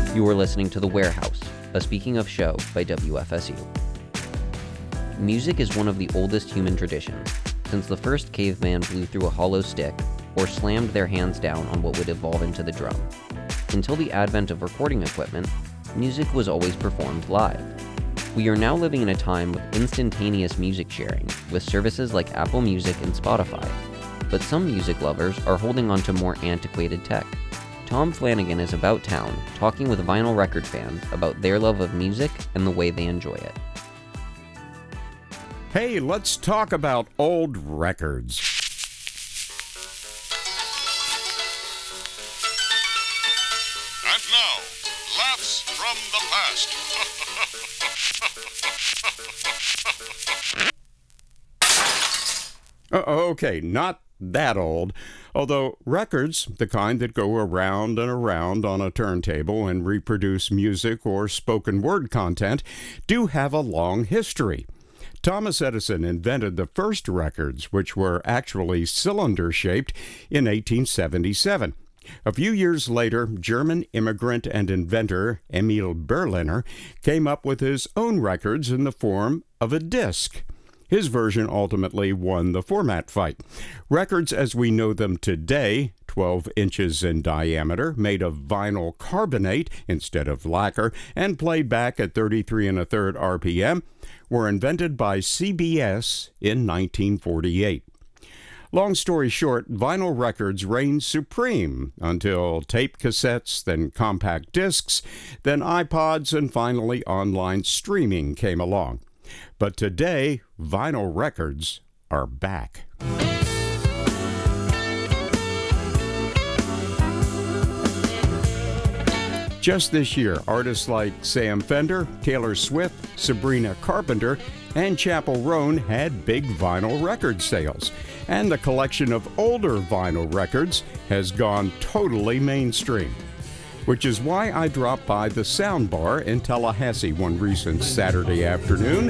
You are listening to The Warehouse, a Speaking of show by WFSU. Music is one of the oldest human traditions, since the first caveman blew through a hollow stick or slammed their hands down on what would evolve into the drum. Until the advent of recording equipment, music was always performed live. We are now living in a time of instantaneous music sharing, with services like Apple Music and Spotify. But some music lovers are holding on to more antiquated tech. Tom Flanagan is about town, talking with vinyl record fans about their love of music and the way they enjoy it. Hey, let's talk about old records. And now, laughs from the past. Okay, not that old. Although records, the kind that go around and around on a turntable and reproduce music or spoken word content, do have a long history. Thomas Edison invented the first records, which were actually cylinder-shaped, in 1877. A few years later, German immigrant and inventor Emil Berliner came up with his own records in the form of a disc. His version ultimately won the format fight. Records as we know them today, 12 inches in diameter, made of vinyl carbonate instead of lacquer, and played back at 33 1/3 RPM, were invented by CBS in 1948. Long story short, vinyl records reigned supreme until tape cassettes, then compact discs, then iPods, and finally online streaming came along. But today, vinyl records are back. Just this year, artists like Sam Fender, Taylor Swift, Sabrina Carpenter, and Chappell Roan had big vinyl record sales. And the collection of older vinyl records has gone totally mainstream. Which is why I dropped by the Sound Bar in Tallahassee one recent Saturday afternoon.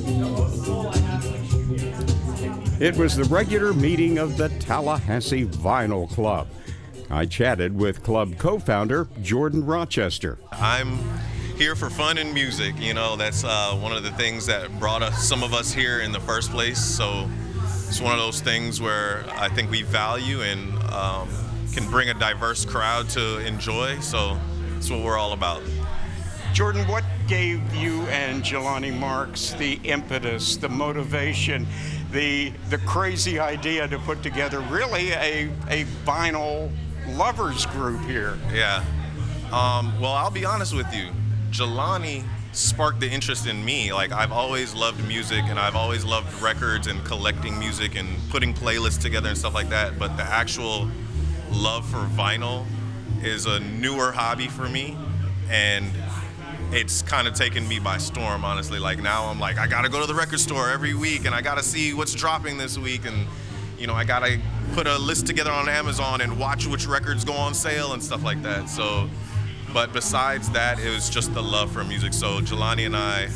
It was the regular meeting of the Tallahassee Vinyl Club. I chatted with club co-founder Jordan Rochester. I'm here for fun and music. You know, that's one of the things that brought some of us here in the first place. So it's one of those things where I think we value and can bring a diverse crowd to enjoy, so that's what we're all about. Jordan, what gave you and Jelani Marks the impetus, the motivation, the crazy idea to put together really a vinyl lovers group here? Yeah, well, I'll be honest with you, Jelani sparked the interest in me. Like, I've always loved music and I've always loved records and collecting music and putting playlists together and stuff like that, but the actual love for vinyl is a newer hobby for me, and it's kind of taken me by storm, honestly. Like, now I'm like, I gotta go to the record store every week and I gotta see what's dropping this week, and you know, I gotta put a list together on Amazon and watch which records go on sale and stuff like that. So, but besides that, it was just the love for music. So Jelani and I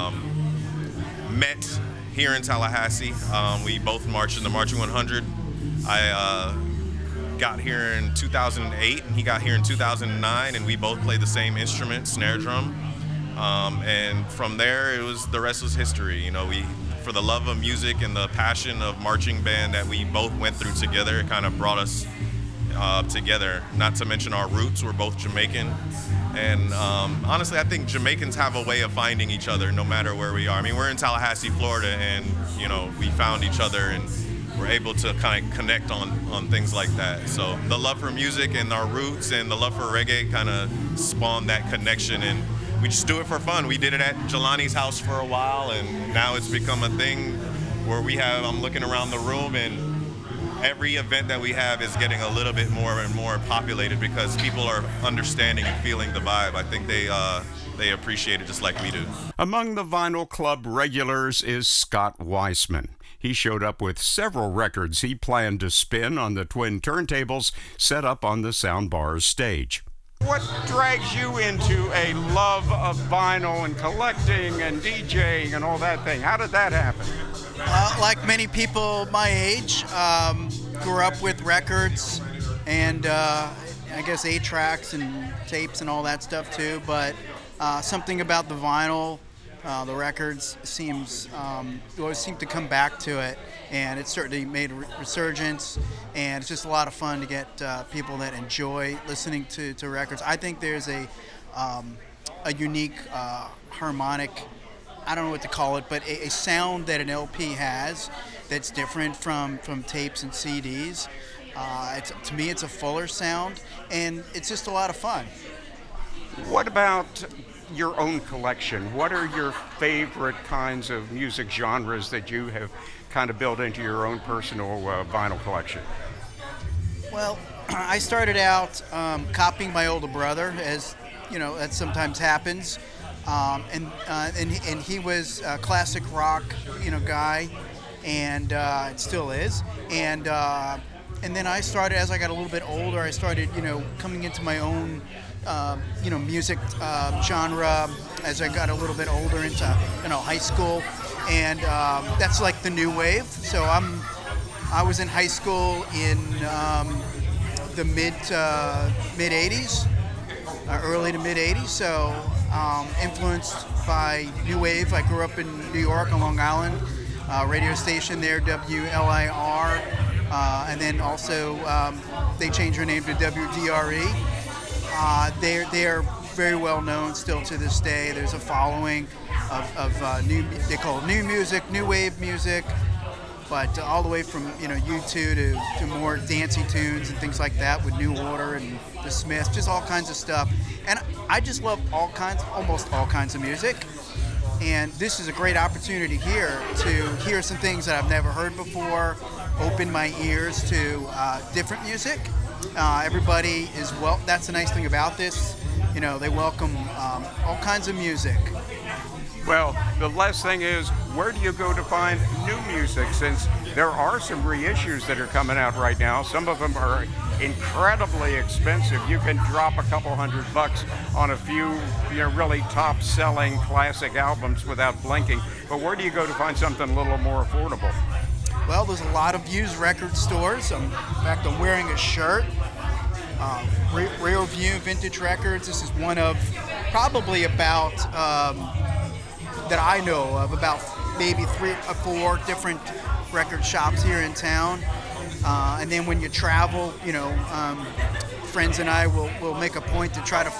met here in Tallahassee. We both marched in the Marching 100. I got here in 2008 and he got here in 2009, and we both played the same instrument, snare drum, and from there the rest was history. You know, we, for the love of music and the passion of marching band that we both went through together, it kind of brought us together. Not to mention our roots, we're both Jamaican, and honestly I think Jamaicans have a way of finding each other no matter where we are. I mean, we're in Tallahassee, Florida, and you know, we found each other and we're able to kind of connect on things like that. So the love for music and our roots and the love for reggae kind of spawned that connection, and we just do it for fun. We did it at Jelani's house for a while, and now it's become a thing where I'm looking around the room, and every event that we have is getting a little bit more and more populated because people are understanding and feeling the vibe. I think they appreciate it just like we do. Among the Vinyl Club regulars is Scott Weissman. He showed up with several records he planned to spin on the twin turntables set up on the Sound Bar's stage. What drags you into a love of vinyl and collecting and DJing and all that thing? How did that happen? Like many people my age, grew up with records, and I guess 8 tracks and tapes and all that stuff too, but something about the vinyl, the records always seem to come back to it, and it's certainly made a resurgence, and it's just a lot of fun to get people that enjoy listening to records. I think there's a unique harmonic, I don't know what to call it, but a sound that an LP has that's different from tapes and CDs. To me, it's a fuller sound, and it's just a lot of fun. What about your own collection? What are your favorite kinds of music genres that you have kind of built into your own personal vinyl collection? Well, I started out copying my older brother, as you know, that sometimes happens, and he was a classic rock, guy, and it still is, and then I started, as I got a little bit older, I started, coming into my own, music genre as I got a little bit older into, high school, and that's like the new wave. So I was in high school in the mid 80s, early to mid 80s. So influenced by new wave. I grew up in New York on Long Island, radio station there, WLIR. And then also they changed their name to WDRE. They are very well known still to this day. There's a following of they call it new music, new wave music, but all the way from U2 to more dancey tunes and things like that with New Order and the Smiths, just all kinds of stuff. And I just love almost all kinds of music. And this is a great opportunity here to hear some things that I've never heard before, open my ears to different music. Everybody is that's the nice thing about this. They welcome all kinds of music. Well, the last thing is, where do you go to find new music? Since there are some reissues that are coming out right now, some of them are incredibly expensive. You can drop a couple $100 on a few, really top-selling classic albums without blinking. But where do you go to find something a little more affordable? Well, there's a lot of used record stores. In fact, I'm wearing a shirt. Rear View Vintage Records. This is one of probably about, that I know of, about maybe 3 or 4 different record shops here in town. And then when you travel, friends and I will make a point to try to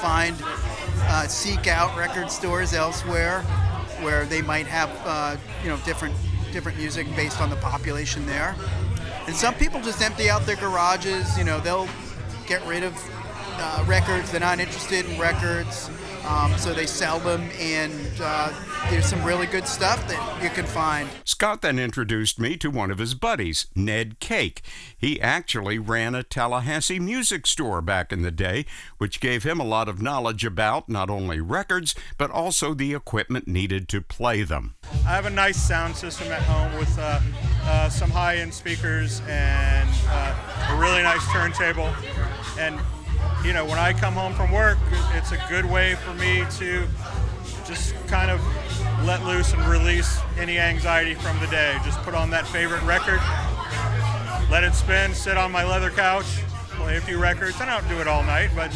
seek out record stores elsewhere where they might have, different music based on the population there. And some people just empty out their garages. They'll get rid of records. They're not interested in records, so they sell them, and there's some really good stuff that you can find. Scott then introduced me to one of his buddies, Ned Cake. He actually ran a Tallahassee music store back in the day, which gave him a lot of knowledge about not only records, but also the equipment needed to play them. I have a nice sound system at home with some high-end speakers and a really nice turntable. And, when I come home from work, it's a good way for me to just kind of let loose and release any anxiety from the day. Just put on that favorite record, let it spin, sit on my leather couch, play a few records. I don't do it all night, but,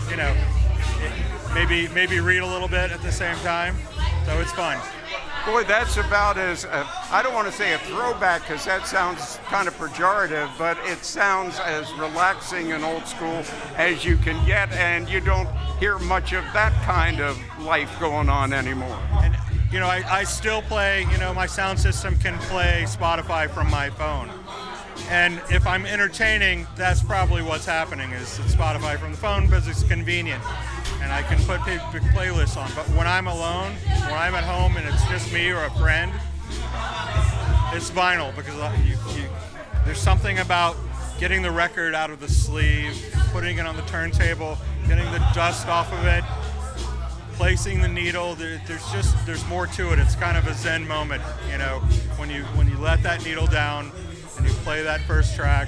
maybe read a little bit at the same time. So it's fun. Boy, that's about as, I don't want to say a throwback because that sounds kind of pejorative, but it sounds as relaxing and old school as you can get, and you don't hear much of that kind of life going on anymore. And, I still play, my sound system can play Spotify from my phone. And if I'm entertaining, that's probably what's happening, is it's Spotify from the phone because it's convenient. And I can put big playlists on. But when I'm alone, when I'm at home and it's just me or a friend, it's vinyl, because there's something about getting the record out of the sleeve, putting it on the turntable, getting the dust off of it, placing the needle. There's more to it. It's kind of a Zen moment, when you let that needle down and you play that first track.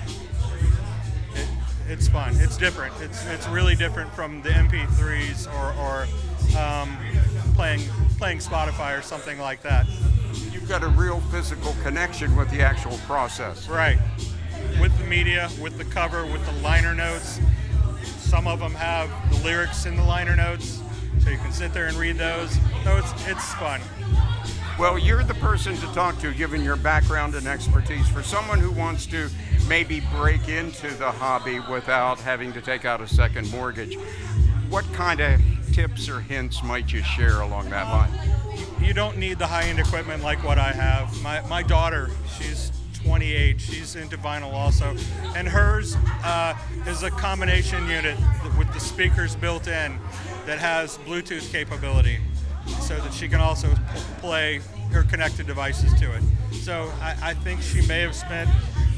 It's fun. It's different. It's really different from the MP3s or playing Spotify or something like that. You've got a real physical connection with the actual process. Right. With the media, with the cover, with the liner notes. Some of them have the lyrics in the liner notes, so you can sit there and read those. So it's fun. Well, you're the person to talk to, given your background and expertise. For someone who wants to maybe break into the hobby without having to take out a second mortgage, what kind of tips or hints might you share along that line? You don't need the high-end equipment like what I have. My daughter, she's 28, she's into vinyl also, and hers is a combination unit with the speakers built in that has Bluetooth capability, so that she can also play her connected devices to it. So I think she may have spent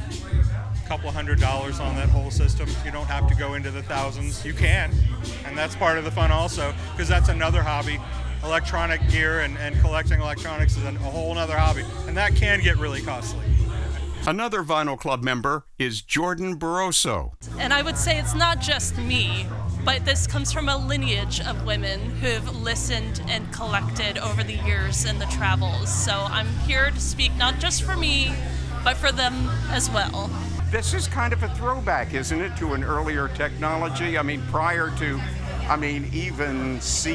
a couple $100 on that whole system. You don't have to go into the thousands. You can, and that's part of the fun also, because that's another hobby. Electronic gear and collecting electronics is a whole other hobby, and that can get really costly. Another Vinyl Club member is Jordan Barroso. And I would say it's not just me, but this comes from a lineage of women who've listened and collected over the years in the travels. So I'm here to speak not just for me, but for them as well. This is kind of a throwback, isn't it, to an earlier technology? I mean, prior to, even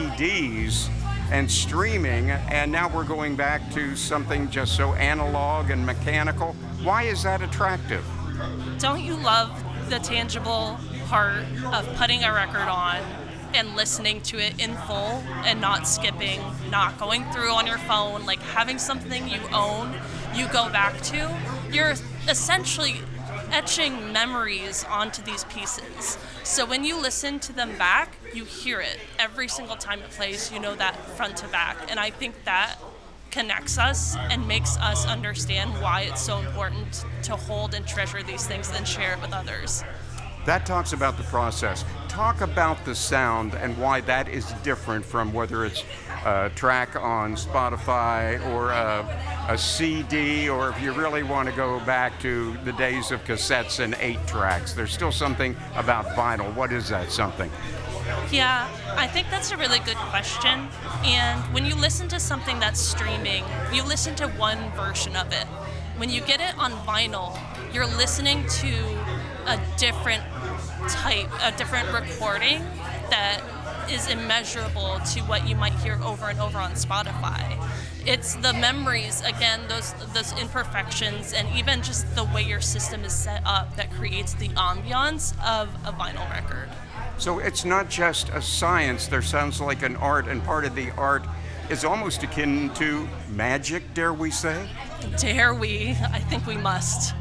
CDs and streaming, and now we're going back to something just so analog and mechanical. Why is that attractive? Don't you love the tangible part of putting a record on and listening to it in full and not skipping, not going through on your phone, like having something you own, you go back to? You're essentially etching memories onto these pieces. So when you listen to them back, you hear it. Every single time it plays, you know that front to back. And I think that connects us and makes us understand why it's so important to hold and treasure these things and share it with others. That talks about the process. Talk about the sound and why that is different from whether it's a track on Spotify or a CD, or if you really want to go back to the days of cassettes and 8 tracks. There's still something about vinyl. What is that something? Yeah, I think that's a really good question. And when you listen to something that's streaming, you listen to one version of it. When you get it on vinyl, you're listening to a different type, a different recording that is immeasurable to what you might hear over and over on Spotify. It's the memories, again, those imperfections, and even just the way your system is set up that creates the ambiance of a vinyl record. So it's not just a science, there sounds like an art, and part of the art is almost akin to magic, dare we say? Dare we? I think we must.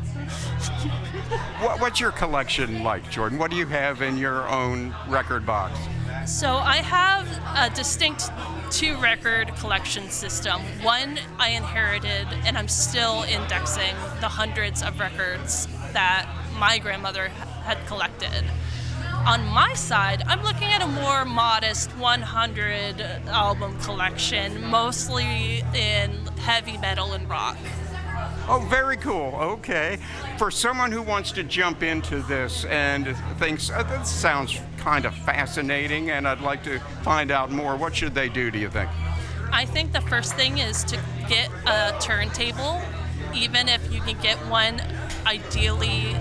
What's your collection like, Jordan? What do you have in your own record box? So I have a distinct 2-record collection system. One I inherited, and I'm still indexing the hundreds of records that my grandmother had collected. On my side, I'm looking at a more modest 100 album collection, mostly in heavy metal and rock. Oh, very cool. Okay. For someone who wants to jump into this and thinks, that sounds kind of fascinating and I'd like to find out more, what should they do, do you think? I think the first thing is to get a turntable, even if you can get one, ideally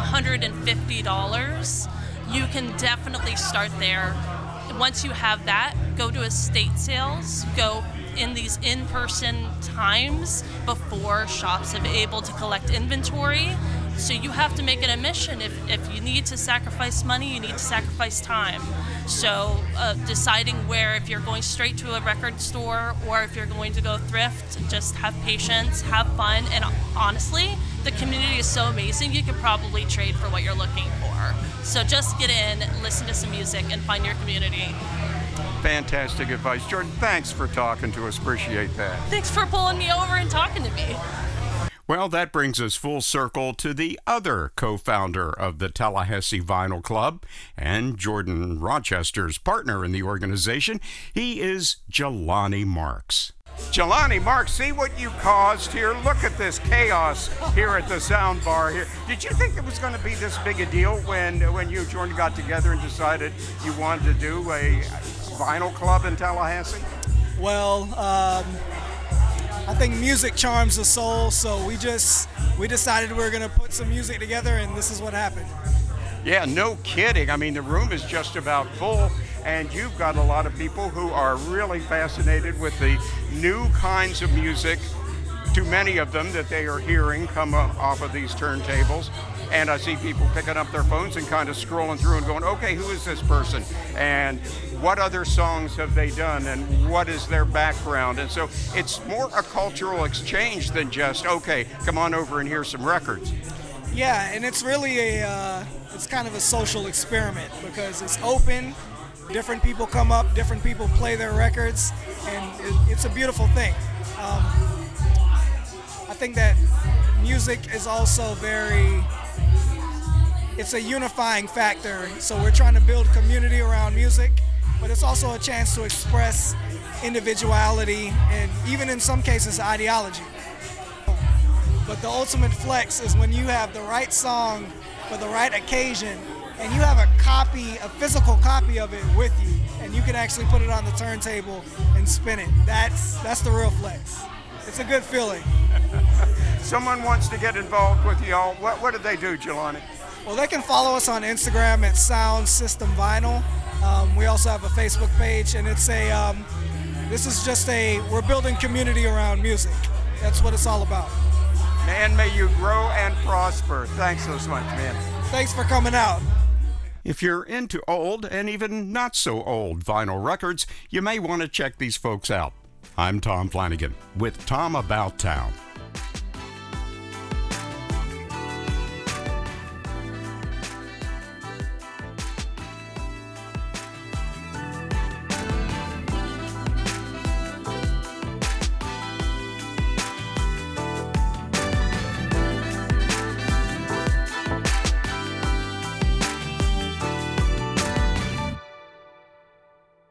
$150. You can definitely start there. Once you have that, go to estate sales, go in these in-person times before shops are able to collect inventory. So you have to make it a mission. If you need to sacrifice money, you need to sacrifice time. So deciding where, if you're going straight to a record store or if you're going to go thrift, just have patience, have fun, and honestly, the community is so amazing, you could probably trade for what you're looking for. So just get in, listen to some music, and find your community. Fantastic advice. Jordan, thanks for talking to us. Appreciate that. Thanks for pulling me over and talking to me. Well, that brings us full circle to the other co-founder of the Tallahassee Vinyl Club and Jordan Rochester's partner in the organization. He is Jelani Marks. Jelani Marks, see what you caused here? Look at this chaos here at the sound bar here. Did you think it was going to be this big a deal when you and Jordan got together and decided you wanted to do a vinyl club in Tallahassee? Well, I think music charms the soul, so we decided we were going to put some music together, and this is what happened. Yeah, no kidding. I mean, the room is just about full, and you've got a lot of people who are really fascinated with the new kinds of music, too many of them that they are hearing come up off of these turntables. And I see people picking up their phones and kind of scrolling through and going, okay, who is this person? And what other songs have they done? And what is their background? And so it's more a cultural exchange than just, okay, come on over and hear some records. Yeah, and it's really it's kind of a social experiment because it's open. Different people come up, different people play their records, and it's a beautiful thing. I think that music is also it's a unifying factor. So we're trying to build community around music, but it's also a chance to express individuality and even in some cases ideology. But the ultimate flex is when you have the right song for the right occasion and you have a physical copy of it with you, and you can actually put it on the turntable and spin it. That's the real flex. It's a good feeling. Someone wants to get involved with y'all. What do they do, Jelani? Well, they can follow us on Instagram at Sound System Vinyl. We also have a Facebook page, and it's we're building community around music. That's what it's all about. Man, may you grow and prosper. Thanks so much, man. Thanks for coming out. If you're into old and even not so old vinyl records, you may want to check these folks out. I'm Tom Flanagan with Tom About Town.